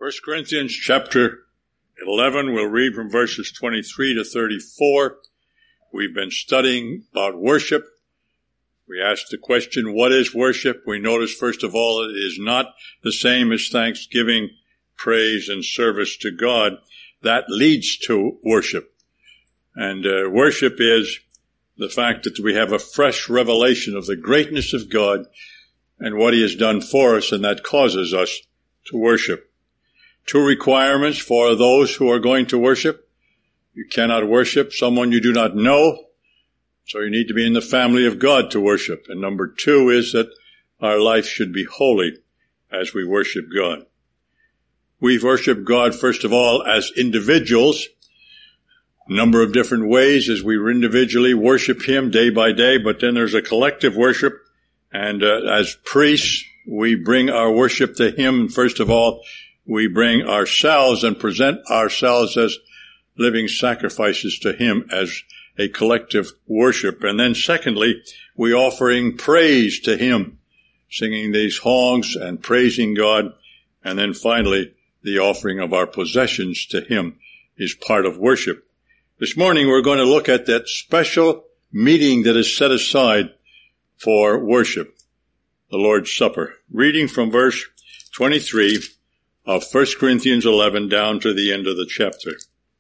1 Corinthians chapter 11, we'll read from verses 23 to 34. We've been studying about worship. We asked the question, what is worship? We noticed, first of all, it is not the same as thanksgiving, praise, and service to God. That leads to worship. And worship is the fact that we have a fresh revelation of the greatness of God and what He has done for us, and that causes us to worship. Two requirements for those who are going to worship. You cannot worship someone you do not know, so you need to be in the family of God to worship. And number two is that our life should be holy as we worship God. We worship God, first of all, as individuals, a number of different ways as we individually worship Him day by day, but then there's a collective worship, and as priests, we bring our worship to Him. First of all, we bring ourselves and present ourselves as living sacrifices to Him as a collective worship. And then secondly, we offering praise to Him, singing these songs and praising God. And then finally, the offering of our possessions to Him is part of worship. This morning, we're going to look at that special meeting that is set aside for worship, the Lord's Supper. Reading from verse 23 of 1 Corinthians 11 down to the end of the chapter.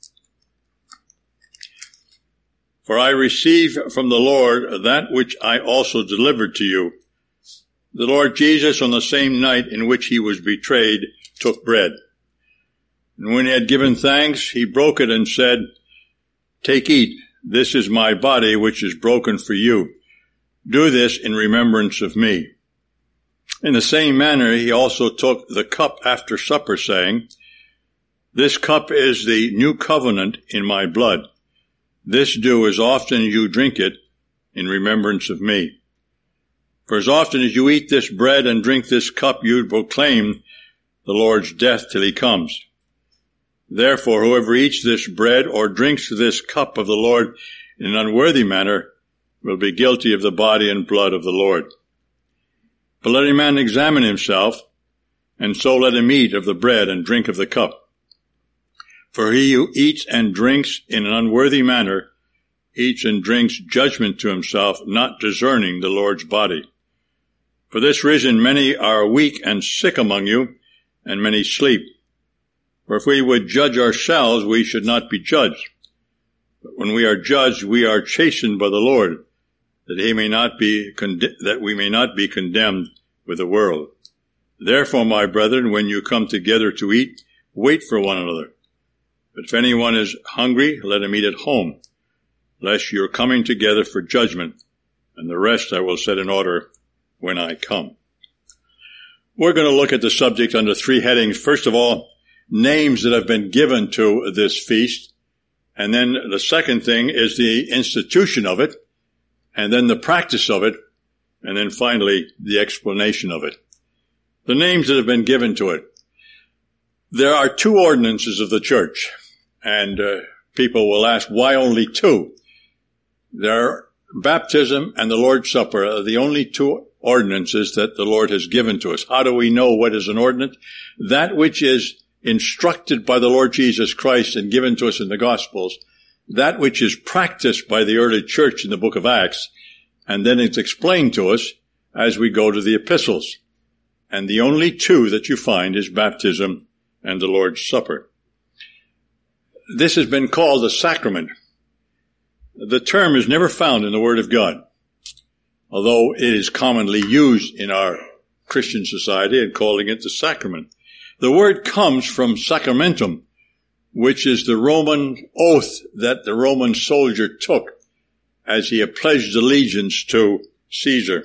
For I received from the Lord that which I also delivered to you. The Lord Jesus, on the same night in which He was betrayed, took bread. And when He had given thanks, He broke it and said, Take, eat, this is my body which is broken for you. Do this in remembrance of me. In the same manner, He also took the cup after supper, saying, This cup is the new covenant in my blood. This do as often as you drink it in remembrance of me. For as often as you eat this bread and drink this cup, you proclaim the Lord's death till He comes. Therefore, whoever eats this bread or drinks this cup of the Lord in an unworthy manner will be guilty of the body and blood of the Lord. But let a man examine himself, and so let him eat of the bread and drink of the cup. For he who eats and drinks in an unworthy manner eats and drinks judgment to himself, not discerning the Lord's body. For this reason many are weak and sick among you, and many sleep. For if we would judge ourselves, we should not be judged. But when we are judged, we are chastened by the Lord, that we may not be condemned with the world. Therefore, my brethren, when you come together to eat, wait for one another. But if anyone is hungry, let him eat at home, lest you are coming together for judgment, and the rest I will set in order when I come. We're going to look at the subject under three headings. First of all, names that have been given to this feast. And then the second thing is the institution of it, and then the practice of it, and then finally the explanation of it. The names that have been given to it. There are two ordinances of the church, and people will ask, why only two? There are baptism and the Lord's Supper are the only two ordinances that the Lord has given to us. How do we know what is an ordinance? That which is instructed by the Lord Jesus Christ and given to us in the Gospels, that which is practiced by the early church in the book of Acts, and then it's explained to us as we go to the epistles. And the only two that you find is baptism and the Lord's Supper. This has been called a sacrament. The term is never found in the Word of God, although it is commonly used in our Christian society and calling it the sacrament. The word comes from sacramentum, which is the Roman oath that the Roman soldier took as he had pledged allegiance to Caesar.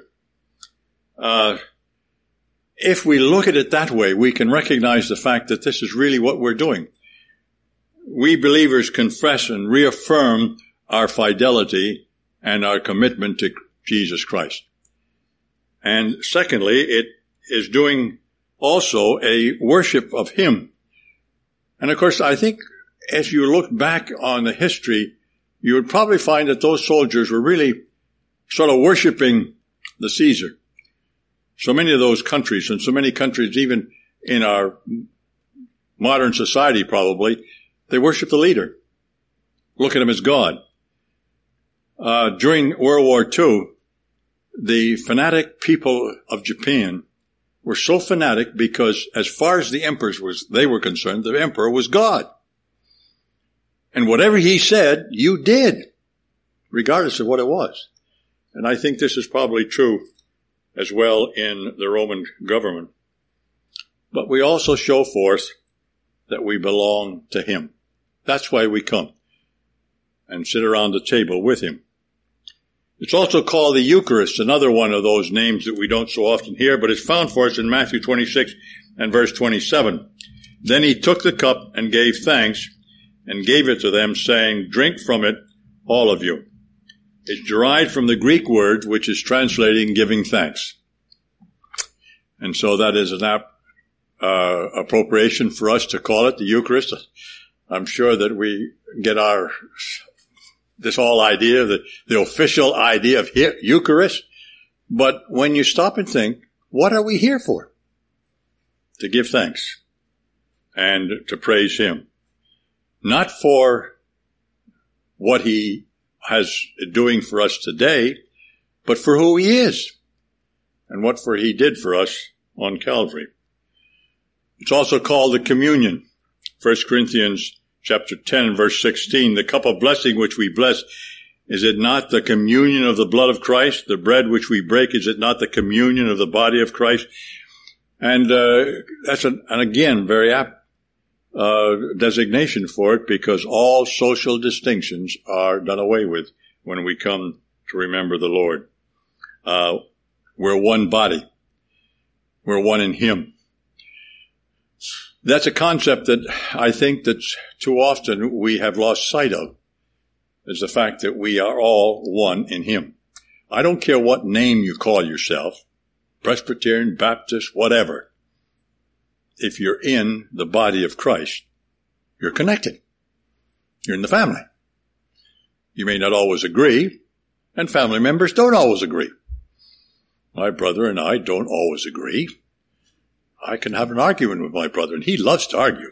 If we look at it that way, we can recognize the fact that this is really what we're doing. We believers confess and reaffirm our fidelity and our commitment to Jesus Christ. And secondly, it is doing also a worship of Him. And of course, I think as you look back on the history, you would probably find that those soldiers were really sort of worshiping the Caesar. So many of those countries, and so many countries even in our modern society probably, they worship the leader. Look at him as God. During World War II, the fanatic people of Japan were so fanatic because as far as the emperors they were concerned, the emperor was God. And whatever he said, you did, regardless of what it was. And I think this is probably true as well in the Roman government. But we also show forth that we belong to him. That's why we come and sit around the table with him. It's also called the Eucharist, another one of those names that we don't so often hear, but it's found for us in Matthew 26 and verse 27. Then he took the cup and gave thanks and gave it to them, saying, "Drink from it, all of you." It's derived from the Greek word, which is translating giving thanks. And so that is an appropriation for us to call it the Eucharist. I'm sure that we get this whole idea, the official idea of Eucharist. But when you stop and think, what are we here for? To give thanks and to praise him. Not for what he has doing for us today, but for who he is and what for he did for us on Calvary. It's also called the communion. 1 Corinthians chapter 10, verse 16, the cup of blessing which we bless, is it not the communion of the blood of Christ? The bread which we break, is it not the communion of the body of Christ? And that's an again, very apt designation for it, because all social distinctions are done away with when we come to remember the Lord. We're one body. We're one in him. That's a concept that I think that too often we have lost sight of, is the fact that we are all one in him. I don't care what name you call yourself, Presbyterian, Baptist, whatever. If you're in the body of Christ, you're connected. You're in the family. You may not always agree, and family members don't always agree. My brother and I don't always agree. I can have an argument with my brother, and he loves to argue.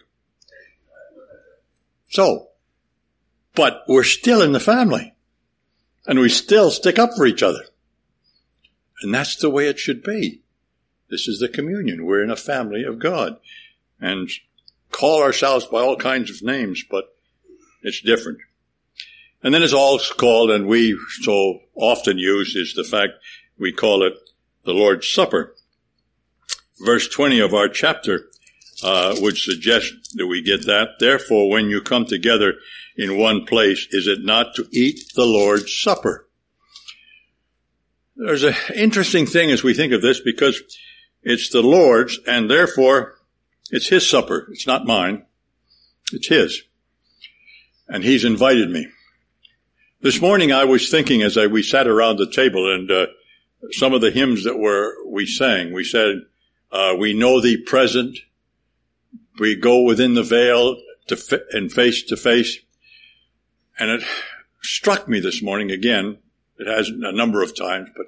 So, but we're still in the family, and we still stick up for each other. And that's the way it should be. This is the communion. We're in a family of God, and call ourselves by all kinds of names, but it's different. And then it's also called, and we so often use, is the fact we call it the Lord's Supper. Verse 20 of our chapter would suggest that we get that. Therefore, when you come together in one place, is it not to eat the Lord's Supper? There's an interesting thing as we think of this, because it's the Lord's, and therefore it's his supper. It's not mine. It's his. And he's invited me. This morning I was thinking as we sat around the table, and some of the hymns that we sang, we said, we know thee present. We go within the veil and face to face. And it struck me this morning again. It has a number of times, but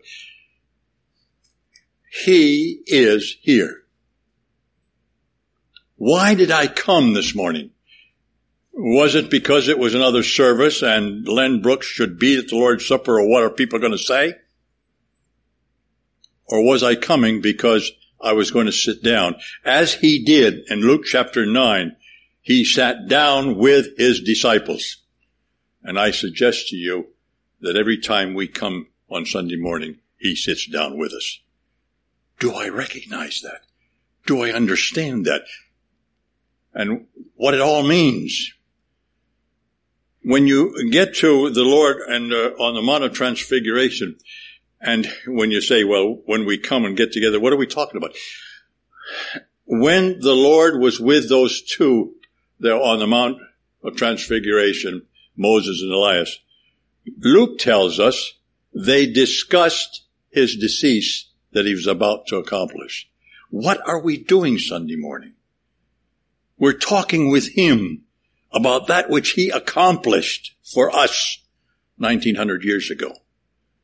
he is here. Why did I come this morning? Was it because it was another service and Len Brooks should be at the Lord's Supper, or what are people going to say? Or was I coming because I was going to sit down? As he did in Luke chapter 9, he sat down with his disciples. And I suggest to you that every time we come on Sunday morning, he sits down with us. Do I recognize that? Do I understand that? And what it all means. When you get to the Lord and on the Mount of Transfiguration, and when you say, well, when we come and get together, what are we talking about? When the Lord was with those two there on the Mount of Transfiguration, Moses and Elias, Luke tells us they discussed his decease that he was about to accomplish. What are we doing Sunday morning? We're talking with him about that which he accomplished for us 1900 years ago.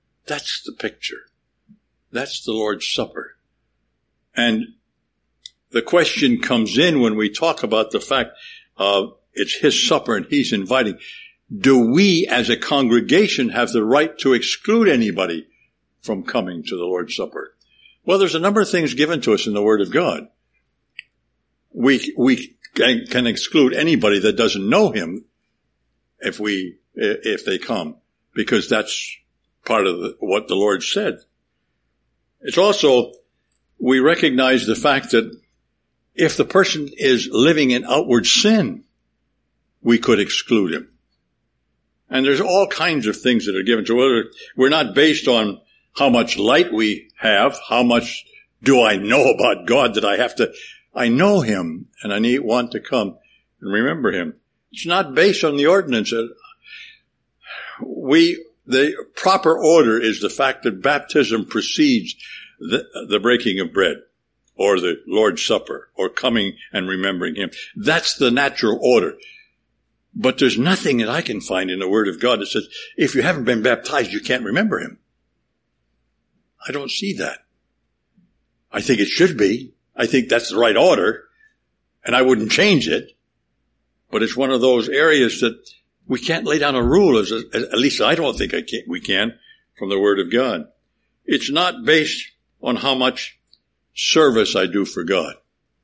That's the picture. That's the Lord's Supper. And the question comes in when we talk about the fact it's his supper and he's inviting. Do we as a congregation have the right to exclude anybody from coming to the Lord's Supper? Well, there's a number of things given to us in the Word of God. We can exclude anybody that doesn't know him if they come, because that's part of what the Lord said. It's also, we recognize the fact that if the person is living in outward sin, we could exclude him. And there's all kinds of things that are given to us. We're not based on how much light we have, how much do I know about God that I know him and I want to come and remember him. It's not based on the ordinance. The proper order is the fact that baptism precedes the breaking of bread or the Lord's Supper or coming and remembering him. That's the natural order. But there's nothing that I can find in the Word of God that says, if you haven't been baptized, you can't remember him. I don't see that. I think it should be. I think that's the right order, and I wouldn't change it. But it's one of those areas that we can't lay down a rule, at least I don't think we can, from the Word of God. It's not based on how much service I do for God.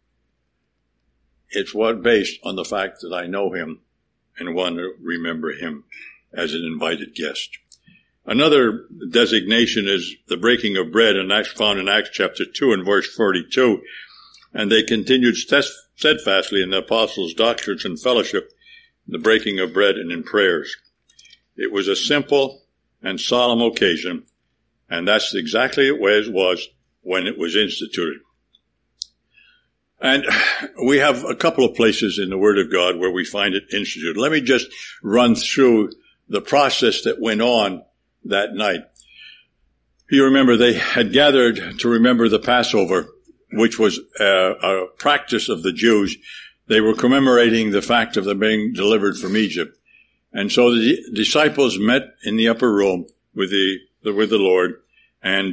It's based on the fact that I know him and want to remember him as an invited guest. Another designation is the breaking of bread, and that's found in Acts chapter 2 and verse 42. And they continued steadfastly in the apostles' doctrines and fellowship, the breaking of bread and in prayers. It was a simple and solemn occasion, and that's exactly what it was when it was instituted. And we have a couple of places in the Word of God where we find it instituted. Let me just run through the process that went on that night. You remember they had gathered to remember the Passover, which was a practice of the Jews. They were commemorating the fact of them being delivered from Egypt. And so the disciples met in the upper room with the Lord and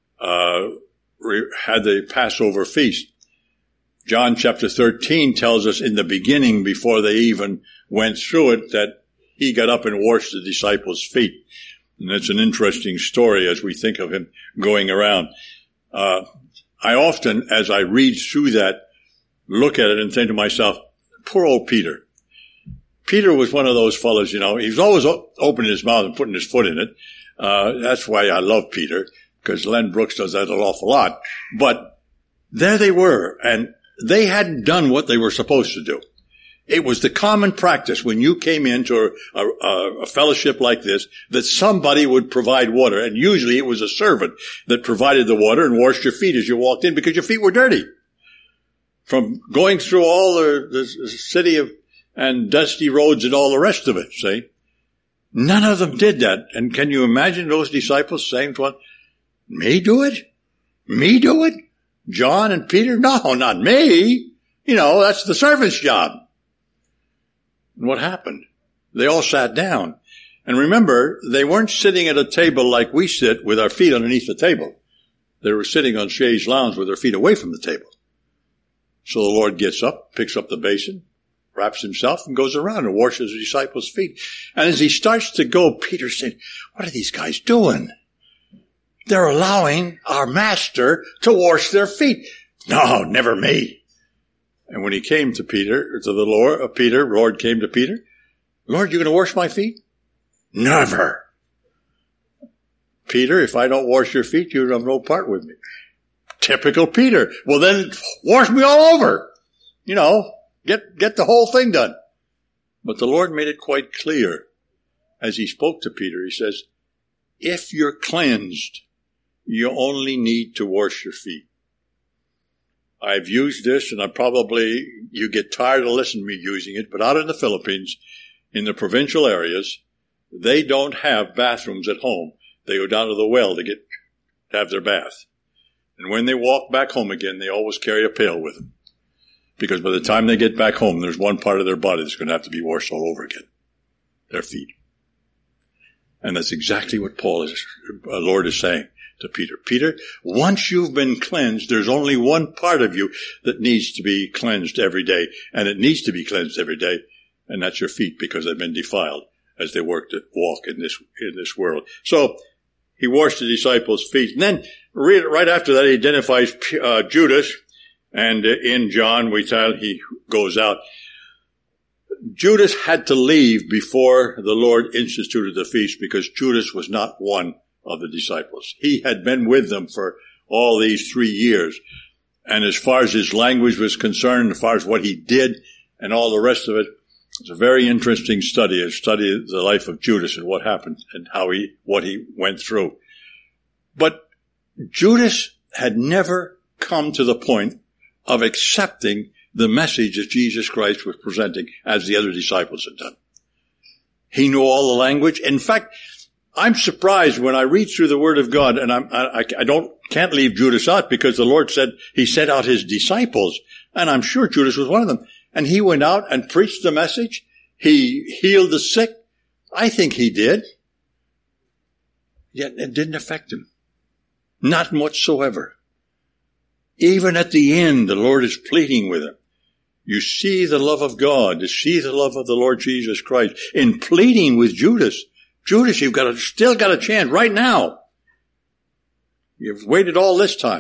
had the Passover feast. John chapter 13 tells us in the beginning, before they even went through it, that he got up and washed the disciples' feet. And it's an interesting story as we think of him going around. I often, as I read through that, look at it and think to myself, poor old Peter. Peter was one of those fellows, he was always opening his mouth and putting his foot in it. That's why I love Peter, because Len Brooks does that an awful lot. But there they were, and they hadn't done what they were supposed to do. It was the common practice when you came into a fellowship like this that somebody would provide water, and usually it was a servant that provided the water and washed your feet as you walked in because your feet were dirty from going through all the city and dusty roads and all the rest of it, see? None of them did that. And can you imagine those disciples saying to one, me do it? Me do it? John and Peter? No, not me. That's the servant's job. And what happened? They all sat down. And remember, they weren't sitting at a table like we sit with our feet underneath the table. They were sitting on chaise lounge with their feet away from the table. So the Lord gets up, picks up the basin, wraps himself, and goes around and washes the disciples' feet. And as he starts to go, Peter's saying, what are these guys doing? They're allowing our master to wash their feet. No, never me. And when he came to the Lord came to Peter, Lord, you going to wash my feet? Never. Peter, if I don't wash your feet, you have no part with me. Typical Peter. Well, then wash me all over. Get the whole thing done. But the Lord made it quite clear as he spoke to Peter. He says, if you're cleansed, you only need to wash your feet. I've used this, and you get tired of listening to me using it, but out in the Philippines, in the provincial areas, they don't have bathrooms at home. They go down to the well to have their bath. And when they walk back home again, they always carry a pail with them. Because by the time they get back home, there's one part of their body that's going to have to be washed all over again. Their feet. And that's exactly what Lord is saying. to Peter, Peter, once you've been cleansed, there's only one part of you that needs to be cleansed every day. And it needs to be cleansed every day. And that's your feet, because they've been defiled as they walk in this world. So he washed the disciples' feet. And then right after that, he identifies Judas. And in John, he goes out. Judas had to leave before the Lord instituted the feast, because Judas was not one of the disciples. He had been with them for all these 3 years. And as far as his language was concerned, as far as what he did and all the rest of it, it's a very interesting study, a study of the life of Judas and what happened and what he went through. But Judas had never come to the point of accepting the message that Jesus Christ was presenting as the other disciples had done. He knew all the language. In fact, I'm surprised when I read through the Word of God, and I can't leave Judas out, because the Lord said he sent out his disciples, and I'm sure Judas was one of them. And he went out and preached the message. He healed the sick. I think he did. Yet it didn't affect him. Not whatsoever. Even at the end, the Lord is pleading with him. You see the love of God, you see the love of the Lord Jesus Christ in pleading with Judas. Judas, you've still got a chance right now. You've waited all this time.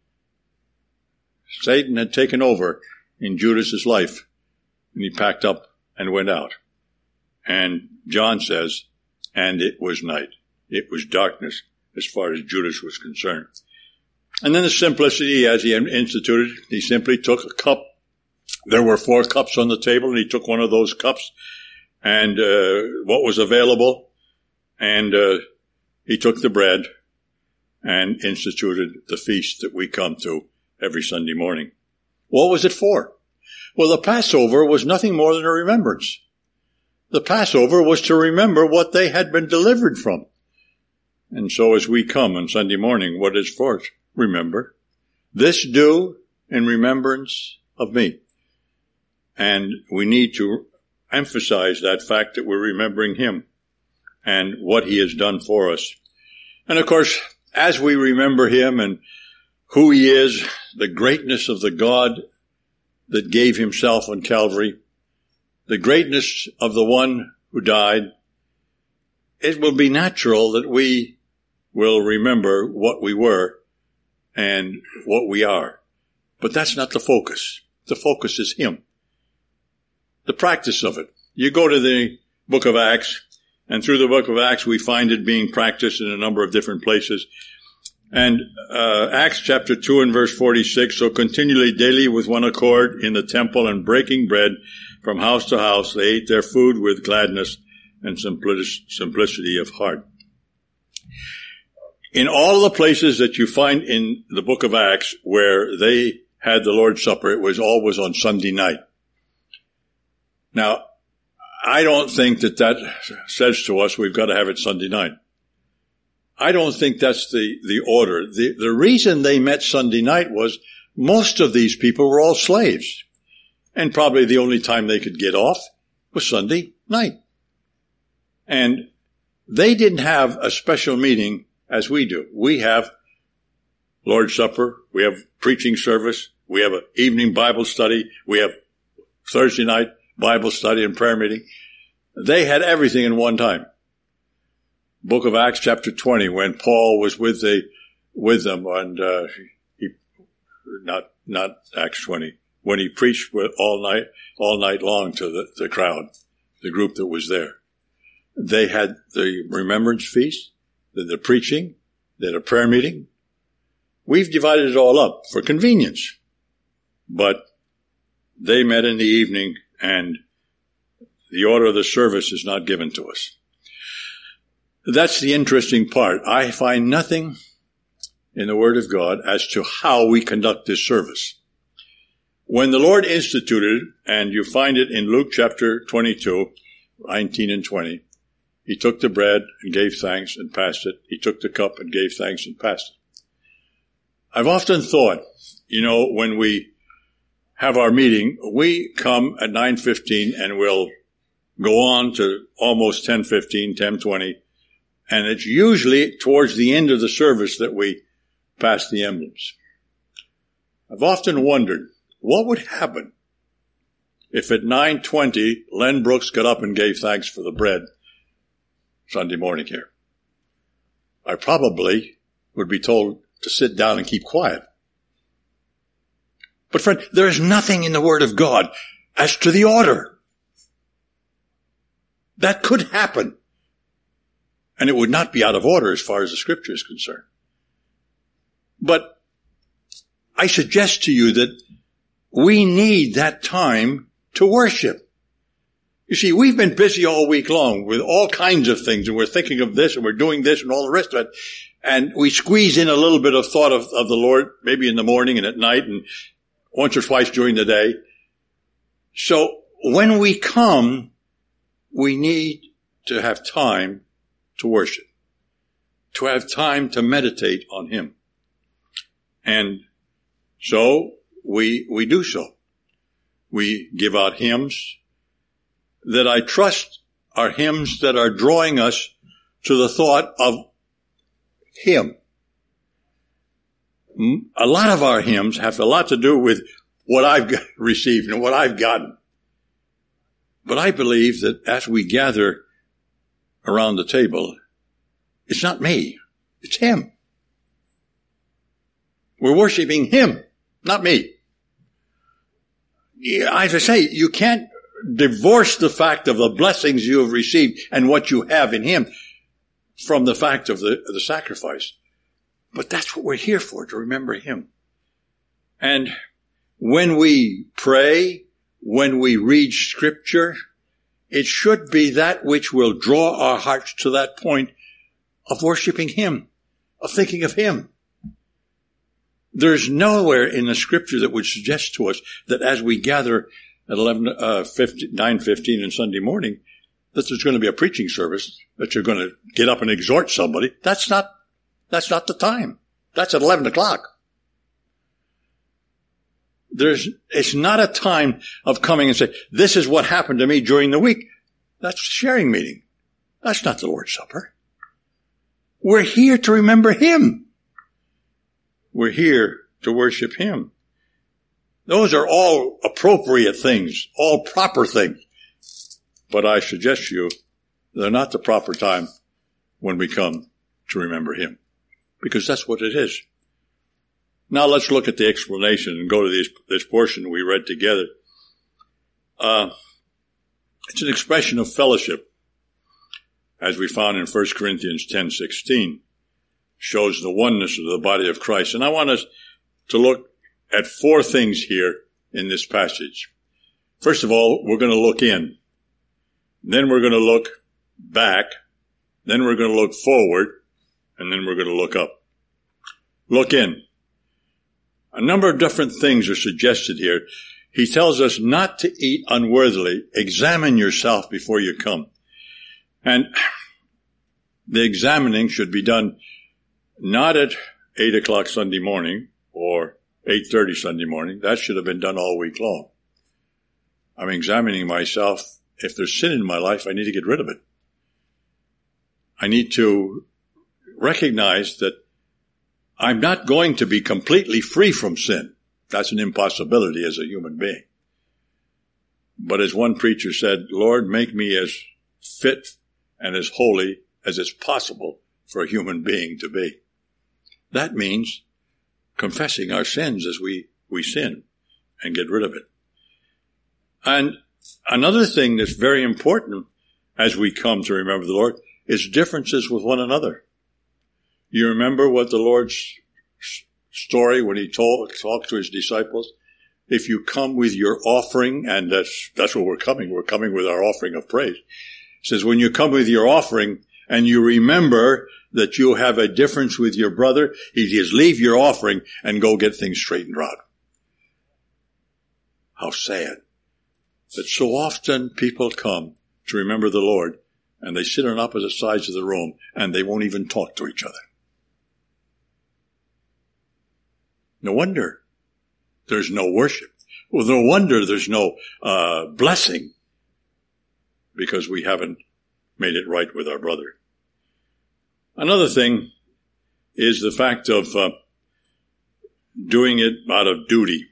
Satan had taken over in Judas's life, and he packed up and went out. And John says, and it was night. It was darkness as far as Judas was concerned. And then the simplicity, as he instituted, he simply took a cup. There were 4 cups on the table, and he took one of those cups and what was available, and he took the bread and instituted the feast that we come to every Sunday morning. What was it for? Well, the Passover was nothing more than a remembrance. The Passover was to remember what they had been delivered from. And so as we come on Sunday morning, what is for us? Remember. This do in remembrance of me. And we need to emphasize that fact that we're remembering him and what he has done for us. And of course, as we remember him and who he is, the greatness of the God that gave himself on Calvary, the greatness of the one who died, it will be natural that we will remember what we were and what we are. But that's not the focus. The focus is him. The practice of it. You go to the book of Acts, and through the book of Acts we find it being practiced in a number of different places. And Acts chapter 2 and verse 46, so continually daily with one accord in the temple and breaking bread from house to house, they ate their food with gladness and simplicity of heart. In all the places that you find in the book of Acts where they had the Lord's Supper, it was always on Sunday night. Now, I don't think that says to us we've got to have it Sunday night. I don't think that's the order. The reason they met Sunday night was most of these people were all slaves. And probably the only time they could get off was Sunday night. And they didn't have a special meeting as we do. We have Lord's Supper, we have preaching service, we have an evening Bible study, we have Thursday night Bible study and prayer meeting. They had everything in one time. Book of Acts chapter 20, when Paul was with them, and not Acts 20, when he preached all night long to the crowd, the group that was there. They had the remembrance feast, the preaching, they had a prayer meeting. We've divided it all up for convenience, but they met in the evening, and the order of the service is not given to us. That's the interesting part. I find nothing in the Word of God as to how we conduct this service. When the Lord instituted, and you find it in Luke chapter 22, 19 and 20, he took the bread and gave thanks and passed it. He took the cup and gave thanks and passed it. I've often thought, when we have our meeting, we come at 9:15 and we'll go on to almost 10:15, 10:20, And it's usually towards the end of the service that we pass the emblems. I've often wondered, what would happen if at 9:20 Len Brooks got up and gave thanks for the bread Sunday morning here? I probably would be told to sit down and keep quiet. But friend, there is nothing in the Word of God as to the order. That could happen. And it would not be out of order as far as the Scripture is concerned. But I suggest to you that we need that time to worship. You see, we've been busy all week long with all kinds of things, and we're thinking of this, and we're doing this, and all the rest of it. And we squeeze in a little bit of thought of the Lord, maybe in the morning and at night, and once or twice during the day. So when we come, we need to have time to worship, to have time to meditate on Him. And so we do so. We give out hymns that I trust are hymns that are drawing us to the thought of Him. A lot of our hymns have a lot to do with what I've received and what I've gotten. But I believe that as we gather around the table, it's not me, it's Him. We're worshiping Him, not me. As I say, you can't divorce the fact of the blessings you have received and what you have in Him from the fact of the sacrifice. But that's what we're here for, to remember Him. And when we pray, when we read Scripture, it should be that which will draw our hearts to that point of worshiping Him, of thinking of Him. There's nowhere in the Scripture that would suggest to us that as we gather at 9:15 on Sunday morning, that there's going to be a preaching service, that you're going to get up and exhort somebody. That's not the time. That's at 11 o'clock. It's not a time of coming and say, this is what happened to me during the week. That's a sharing meeting. That's not the Lord's Supper. We're here to remember Him. We're here to worship Him. Those are all appropriate things, all proper things. But I suggest to you, they're not the proper time when we come to remember Him. Because that's what it is. Now let's look at the explanation and go to this portion we read together. It's an expression of fellowship, as we found in 1 Corinthians 10:16. Shows the oneness of the body of Christ. And I want us to look at four things here in this passage. First of all, we're going to look in. Then we're going to look back. Then we're going to look forward. And then we're going to look up. Look in. A number of different things are suggested here. He tells us not to eat unworthily. Examine yourself before you come. And the examining should be done not at 8 o'clock Sunday morning or 8:30 Sunday morning. That should have been done all week long. I'm examining myself. If there's sin in my life, I need to get rid of it. I need to recognize that I'm not going to be completely free from sin. That's an impossibility as a human being. But as one preacher said, Lord, make me as fit and as holy as it's possible for a human being to be. That means confessing our sins as we sin and get rid of it. And another thing that's very important as we come to remember the Lord is differences with one another. You remember what the Lord's story when He talked to His disciples? If you come with your offering, and that's what we're coming with our offering of praise. It says, when you come with your offering and you remember that you have a difference with your brother, He says, leave your offering and go get things straightened out. How sad that so often people come to remember the Lord and they sit on opposite sides of the room and they won't even talk to each other. No wonder there's no worship. Well, no wonder there's no blessing, because we haven't made it right with our brother. Another thing is the fact of doing it out of duty,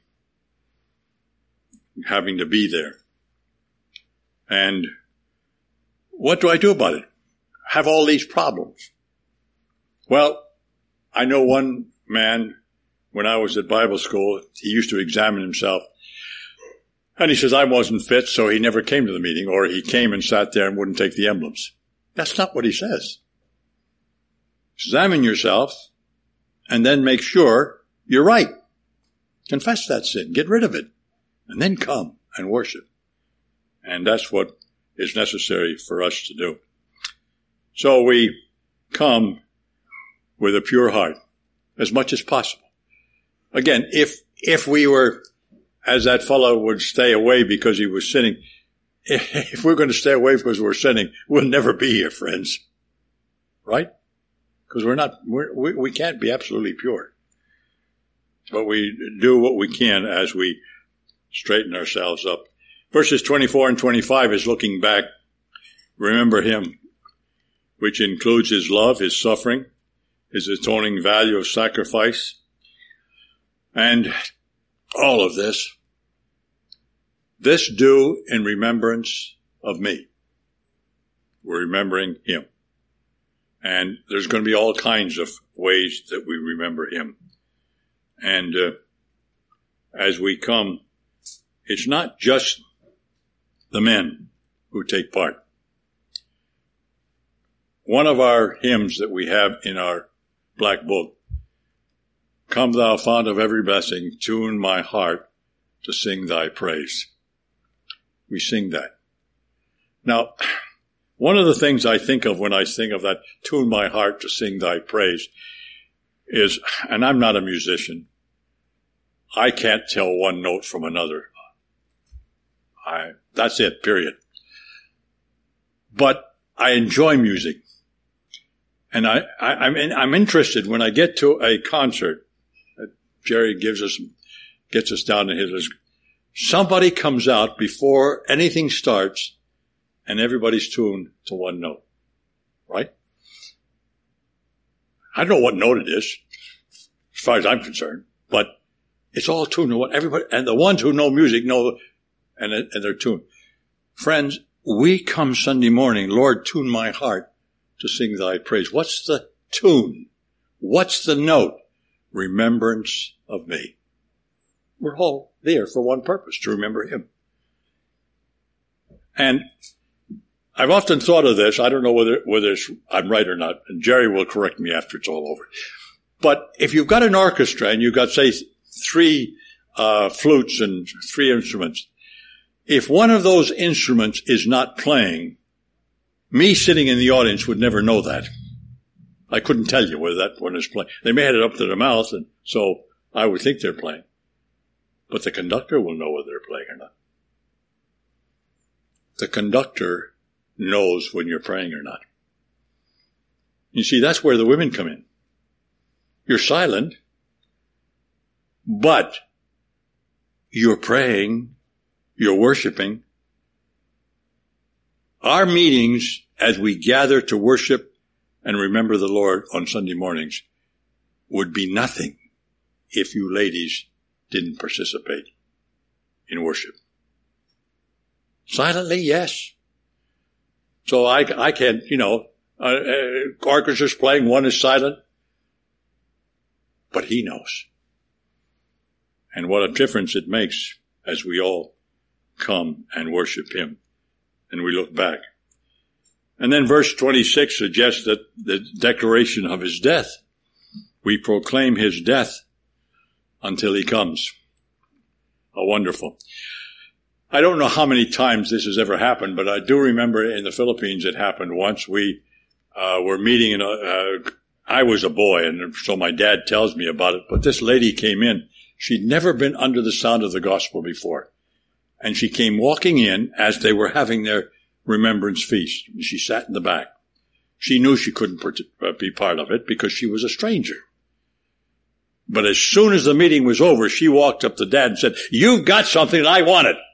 having to be there. And what do I do about it? Have all these problems. Well, I know one man, when I was at Bible school, he used to examine himself. And he says, I wasn't fit, so he never came to the meeting, or he came and sat there and wouldn't take the emblems. That's not what he says. Examine yourself, and then make sure you're right. Confess that sin. Get rid of it. And then come and worship. And that's what is necessary for us to do. So we come with a pure heart as much as possible. Again, if we were, as that fellow would stay away because he was sinning, if we're going to stay away because we're sinning, we'll never be here, friends. Right? Because we can't be absolutely pure. But we do what we can as we straighten ourselves up. Verses 24 and 25 is looking back. Remember him, which includes his love, his suffering, his atoning value of sacrifice, and all of this. This do in remembrance of me. We're remembering him. And there's going to be all kinds of ways that we remember him. And as we come, it's not just the men who take part. One of our hymns that we have in our black book, Come thou fount of every blessing, tune my heart to sing thy praise. We sing that. Now, one of the things I think of when I think of that, tune my heart to sing thy praise, is, and I'm not a musician, I can't tell one note from another. That's it, period. But I enjoy music. And I'm interested when I get to a concert that Jerry gets us down to his, somebody comes out before anything starts and everybody's tuned to one note. Right? I don't know what note it is, as far as I'm concerned, but it's all tuned to what everybody, and the ones who know music know, and they're tuned. Friends, we come Sunday morning, Lord, tune my heart to sing thy praise. What's the tune? What's the note? Remembrance of me. We're all there for one purpose, to remember him. And I've often thought of this. I don't know whether I'm right or not, and Jerry will correct me after it's all over. But if you've got an orchestra and you've got, say, 3 flutes and 3 instruments, if one of those instruments is not playing, me sitting in the audience would never know that. I couldn't tell you whether that one is playing. They may have it up to their mouth, and so I would think they're playing. But the conductor will know whether they're playing or not. The conductor knows when you're praying or not. You see, that's where the women come in. You're silent, but you're praying, you're worshiping. Our meetings, as we gather to worship and remember the Lord on Sunday mornings, would be nothing if you ladies didn't participate in worship. Silently, yes. So I can't, orchestra's playing, one is silent, but he knows. And what a difference it makes as we all come and worship him. And we look back. And then verse 26 suggests that the declaration of his death. We proclaim his death until he comes. How wonderful. I don't know how many times this has ever happened, but I do remember in the Philippines it happened once. We were meeting, I was a boy, and so my dad tells me about it, but this lady came in. She'd never been under the sound of the gospel before. And she came walking in as they were having their remembrance feast. She sat in the back. She knew she couldn't be part of it because she was a stranger. But as soon as the meeting was over, she walked up to Dad and said, "You've got something and I want it."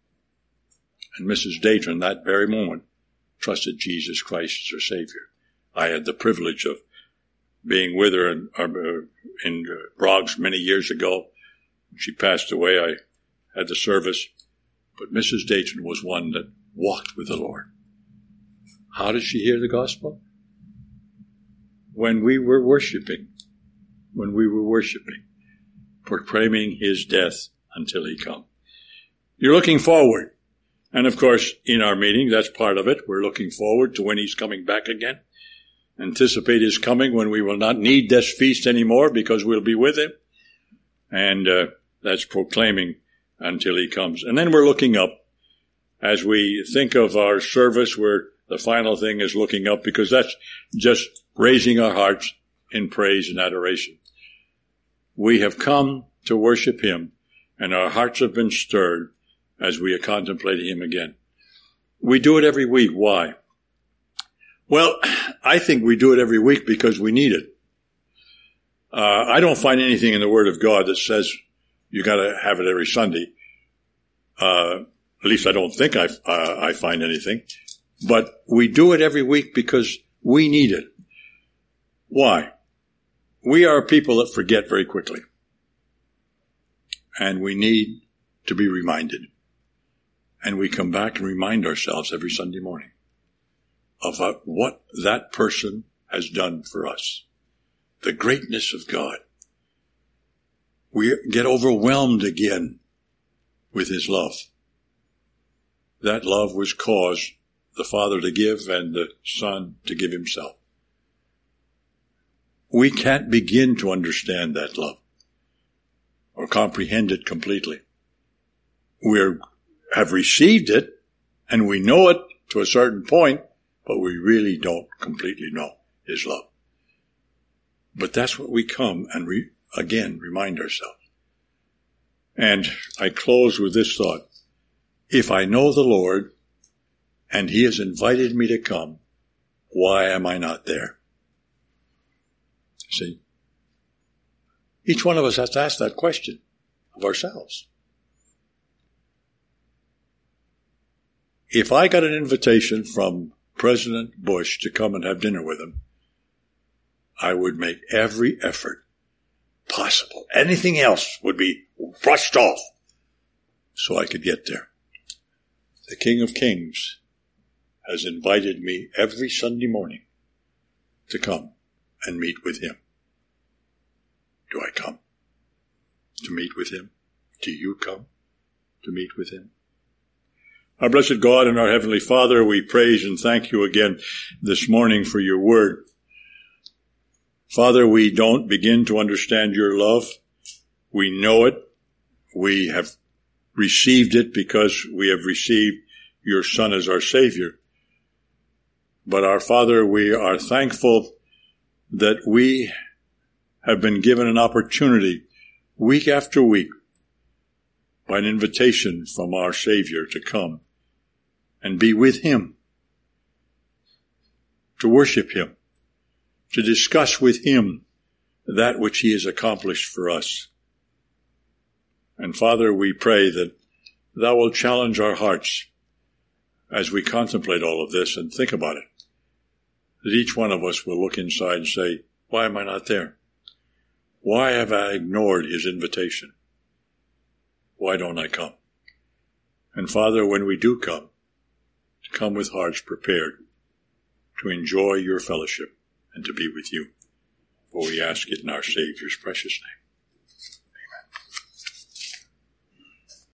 And Mrs. Dayton, that very moment, trusted Jesus Christ as her Savior. I had the privilege of being with her in Bronx many years ago. She passed away. I had the service. But Mrs. Dayton was one that walked with the Lord. How did she hear the gospel? When we were worshiping, proclaiming his death until he come. You're looking forward. And of course, in our meeting, that's part of it. We're looking forward to when he's coming back again. Anticipate his coming when we will not need this feast anymore because we'll be with him. And that's proclaiming until he comes. And then we're looking up. As we think of our service, where the final thing is looking up, because that's just raising our hearts in praise and adoration. We have come to worship him, and our hearts have been stirred as we contemplate him again. We do it every week. Why? Well, I think we do it every week because we need it. I don't find anything in the Word of God that says you got to have it every Sunday. At least I don't think I find anything. But we do it every week because we need it. Why? We are people that forget very quickly. And we need to be reminded. And we come back and remind ourselves every Sunday morning of what that person has done for us. The greatness of God. We get overwhelmed again with his love. That love was caused the Father to give and the Son to give himself. We can't begin to understand that love or comprehend it completely. We have received it and we know it to a certain point, but we really don't completely know his love. But that's what we come and again remind ourselves. And I close with this thought. If I know the Lord and he has invited me to come, why am I not there? See? Each one of us has to ask that question of ourselves. If I got an invitation from President Bush to come and have dinner with him, I would make every effort possible. Anything else would be brushed off so I could get there. The King of Kings has invited me every Sunday morning to come and meet with him. Do I come to meet with him? Do you come to meet with him? Our blessed God and our Heavenly Father, we praise and thank you again this morning for your word. Father, we don't begin to understand your love. We know it. We have received it because we have received your Son as our Savior. But our Father, we are thankful that we have been given an opportunity week after week by an invitation from our Savior to come and be with him, to worship him, to discuss with him that which he has accomplished for us. And Father, we pray that thou will challenge our hearts as we contemplate all of this and think about it. That each one of us will look inside and say, why am I not there? Why have I ignored his invitation? Why don't I come? And Father, when we do come, to come with hearts prepared to enjoy your fellowship and to be with you. For we ask it in our Savior's precious name.